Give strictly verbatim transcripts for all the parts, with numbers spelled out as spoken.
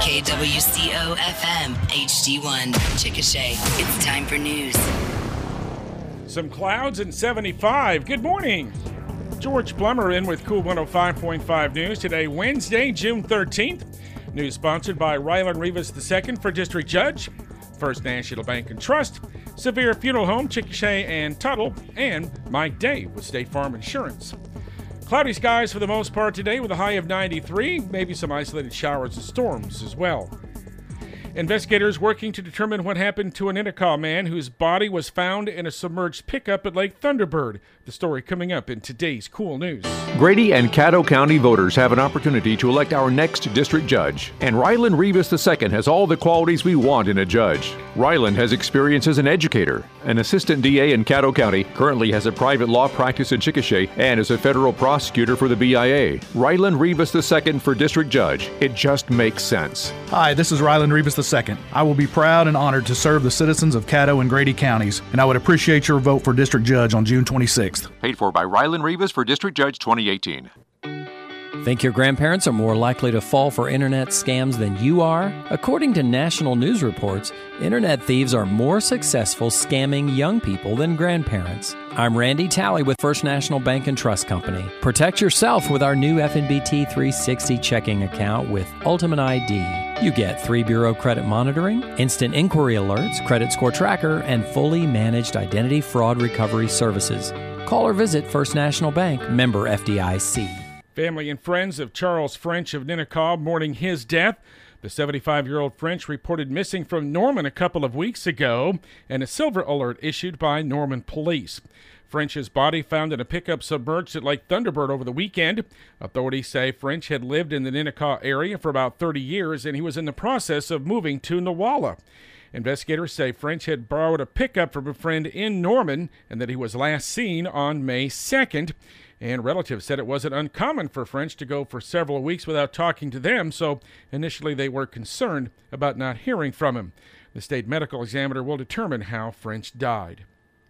K W C O F M, H D one, Chickasha. It's time for news. Some clouds and seventy-five. Good morning. George Plummer in with Cool one oh five point five News. Today, Wednesday, June thirteenth. News sponsored by Ryland Rivas the second for District Judge, First National Bank and Trust, Severe Funeral Home, Chickasha and Tuttle, and Mike Day with State Farm Insurance. Cloudy skies for the most part today with a high of ninety-three, maybe some isolated showers and storms as well. Investigators working to determine what happened to an Ennenaw man whose body was found in a submerged pickup at Lake Thunderbird. The story coming up in today's Cool News. Grady and Caddo County voters have an opportunity to elect our next district judge, and Ryland Rivas the second has all the qualities we want in a judge. Ryland has experience as an educator, an assistant D A in Caddo County, currently has a private law practice in Chickasha, and is a federal prosecutor for the B I A. Ryland Rivas the second for district judge. It just makes sense. Hi, this is Ryland Rivas the second. I will be proud and honored to serve the citizens of Caddo and Grady counties, and I would appreciate your vote for district judge on June twenty-sixth. Paid for by Ryland Rivas for district judge twenty eighteen. Think your grandparents are more likely to fall for internet scams than you are? According to national news reports, internet thieves are more successful scamming young people than grandparents. I'm Randy Talley with First National Bank and Trust Company. Protect yourself with our new F N B T three sixty checking account with Ultimate I D. You get three bureau credit monitoring, instant inquiry alerts, credit score tracker, and fully managed identity fraud recovery services. Call or visit First National Bank, member F D I C. Family and friends of Charles French of Ennenaw mourning his death. The seventy-five-year-old French reported missing from Norman a couple of weeks ago, and a silver alert issued by Norman police. French's body found in a pickup submerged at Lake Thunderbird over the weekend. Authorities say French had lived in the Ennenaw area for about thirty years, and he was in the process of moving to Newalla. Investigators say French had borrowed a pickup from a friend in Norman and that he was last seen on May second. And relatives said it wasn't uncommon for French to go for several weeks without talking to them, so initially they were concerned about not hearing from him. The state medical examiner will determine how French died.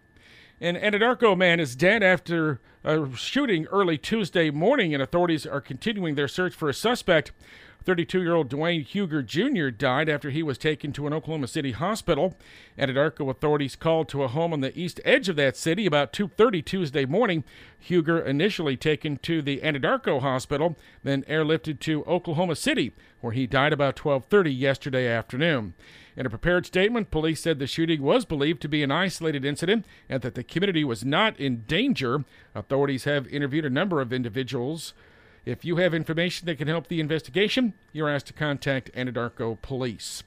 An Anadarko man is dead after a shooting early Tuesday morning, and authorities are continuing their search for a suspect. thirty-two-year-old Dwayne Huger Junior died after he was taken to an Oklahoma City hospital. Anadarko authorities called to a home on the east edge of that city about two thirty Tuesday morning. Huger initially taken to the Anadarko hospital, then airlifted to Oklahoma City, where he died about twelve thirty yesterday afternoon. In a prepared statement, police said the shooting was believed to be an isolated incident and that the community was not in danger. Authorities have interviewed a number of individuals. If you have information that can help the investigation, you're asked to contact Anadarko Police.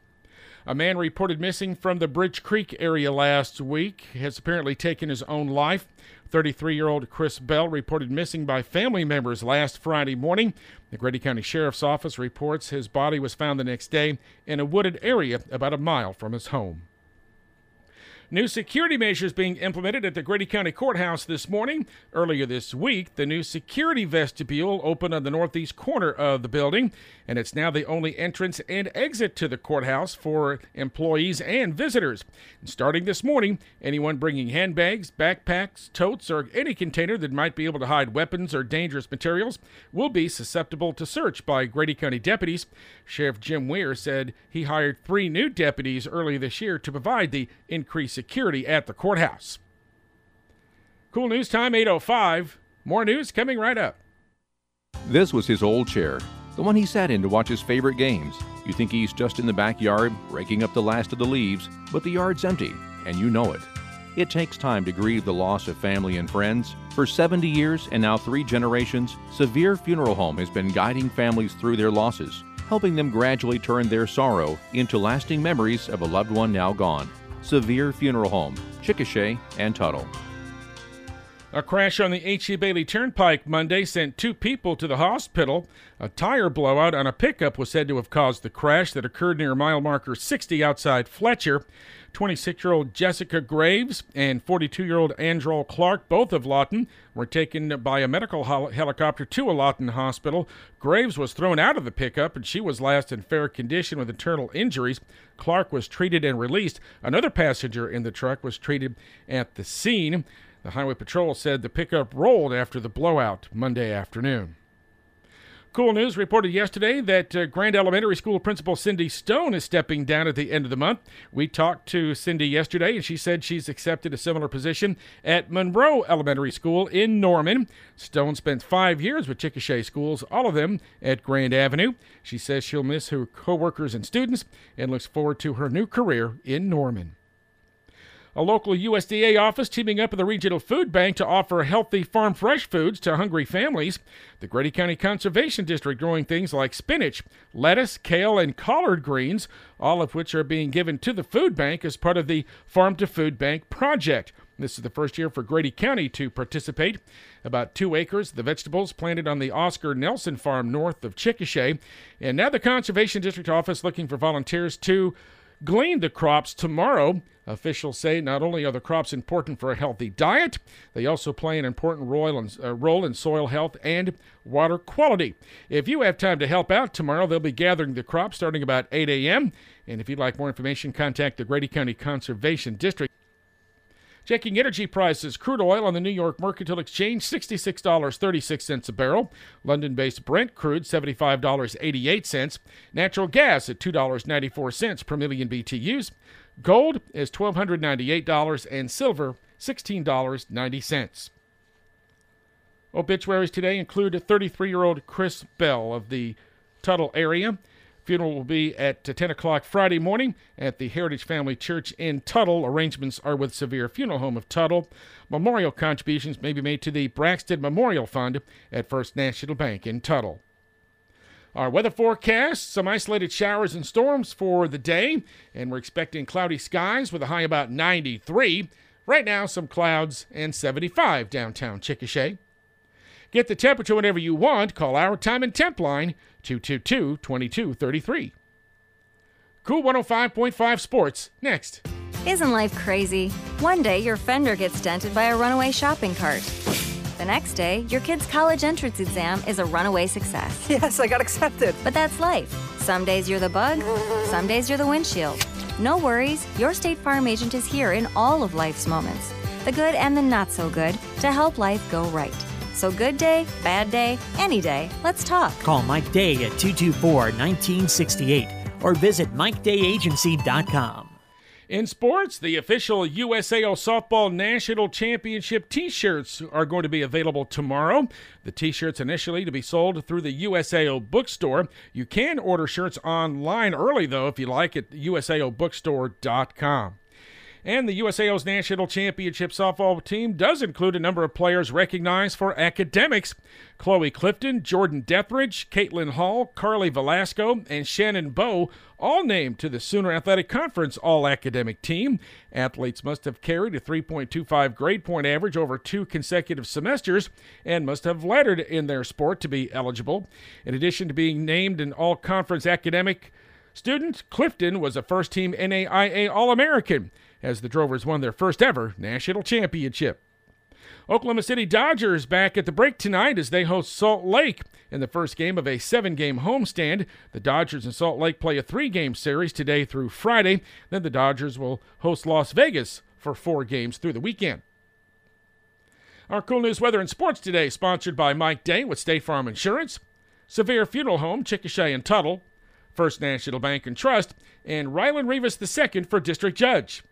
A man reported missing from the Bridge Creek area last week has apparently taken his own life. thirty-three-year-old Chris Bell reported missing by family members last Friday morning. The Grady County Sheriff's Office reports his body was found the next day in a wooded area about a mile from his home. New security measures being implemented at the Grady County Courthouse this morning. Earlier this week, the new security vestibule opened on the northeast corner of the building, and it's now the only entrance and exit to the courthouse for employees and visitors. And starting this morning, anyone bringing handbags, backpacks, totes, or any container that might be able to hide weapons or dangerous materials will be susceptible to search by Grady County deputies. Sheriff Jim Weir said he hired three new deputies early this year to provide the increased security at the courthouse. Cool News Time, eight oh five. More news coming right up. This was his old chair, the one he sat in to watch his favorite games. You think he's just in the backyard, raking up the last of the leaves, but the yard's empty, and you know it. It takes time to grieve the loss of family and friends. For seventy years and now three generations, Severe Funeral Home has been guiding families through their losses, helping them gradually turn their sorrow into lasting memories of a loved one now gone. Severe Funeral Home, Chickasha and Tuttle. A crash on the H E. Bailey Turnpike Monday sent two people to the hospital. A tire blowout on a pickup was said to have caused the crash that occurred near mile marker sixty outside Fletcher. twenty-six-year-old Jessica Graves and forty-two-year-old Androl Clark, both of Lawton, were taken by a medical hel- helicopter to a Lawton hospital. Graves was thrown out of the pickup, and she was last in fair condition with internal injuries. Clark was treated and released. Another passenger in the truck was treated at the scene. The Highway Patrol said the pickup rolled after the blowout Monday afternoon. Cool News reported yesterday that uh, Grand Elementary School Principal Cindy Stone is stepping down at the end of the month. We talked to Cindy yesterday, and she said she's accepted a similar position at Monroe Elementary School in Norman. Stone spent five years with Chickasha schools, all of them at Grand Avenue. She says she'll miss her coworkers and students and looks forward to her new career in Norman. A local U S D A office teaming up with the Regional Food Bank to offer healthy farm fresh foods to hungry families. The Grady County Conservation District growing things like spinach, lettuce, kale, and collard greens, all of which are being given to the food bank as part of the Farm to Food Bank project. This is the first year for Grady County to participate. About two acres of the vegetables planted on the Oscar Nelson farm north of Chickasha. And now the Conservation District office looking for volunteers to glean the crops tomorrow. Officials say not only are the crops important for a healthy diet, they also play an important role in, uh, role in soil health and water quality. If you have time to help out tomorrow, they'll be gathering the crops starting about eight a.m. And if you'd like more information, contact the Grady County Conservation District. Checking energy prices, crude oil on the New York Mercantile Exchange, sixty-six dollars and thirty-six cents a barrel. London-based Brent crude, seventy-five dollars and eighty-eight cents. Natural gas at two dollars and ninety-four cents per million B T Us. Gold is one thousand two hundred ninety-eight dollars and silver, sixteen dollars and ninety cents. Obituaries today include thirty-three-year-old Chris Bell of the Tuttle area. Funeral will be at ten o'clock Friday morning at the Heritage Family Church in Tuttle. Arrangements are with Sevier Funeral Home of Tuttle. Memorial contributions may be made to the Braxton Memorial Fund at First National Bank in Tuttle. Our weather forecast, some isolated showers and storms for the day, and we're expecting cloudy skies with a high about ninety-three. Right now, some clouds and seventy-five downtown Chickasha. Get the temperature whenever you want. Call our time and temp line, two two two, two two three three. Cool one oh five point five Sports, next. Isn't life crazy? One day, your fender gets dented by a runaway shopping cart. The next day, your kid's college entrance exam is a runaway success. Yes, I got accepted. But that's life. Some days you're the bug, some days you're the windshield. No worries, your State Farm agent is here in all of life's moments, the good and the not so good, to help life go right. So good day, bad day, any day, let's talk. Call Mike Day at two two four, one nine six eight or visit mike day agency dot com. In sports, the official U S A O Softball National Championship T-shirts are going to be available tomorrow. The T-shirts initially to be sold through the U S A O bookstore. You can order shirts online early, though, if you like, at U S A O bookstore dot com. And the U S A O's National Championship softball team does include a number of players recognized for academics. Chloe Clifton, Jordan Dethridge, Caitlin Hall, Carly Velasco, and Shannon Bowe all named to the Sooner Athletic Conference All-Academic Team. Athletes must have carried a three point two five grade point average over two consecutive semesters and must have lettered in their sport to be eligible. In addition to being named an All-Conference academic student, Clifton was a first-team N A I A All-American as the Drovers won their first ever national championship. Oklahoma City Dodgers back at the break tonight as they host Salt Lake in the first game of a seven-game homestand. The Dodgers and Salt Lake play a three-game series today through Friday. Then the Dodgers will host Las Vegas for four games through the weekend. Our Cool News weather and sports today sponsored by Mike Day with State Farm Insurance, Sevier Funeral Home, Chickasha and Tuttle, First National Bank and Trust, and Ryland Rivas the second for District Judge.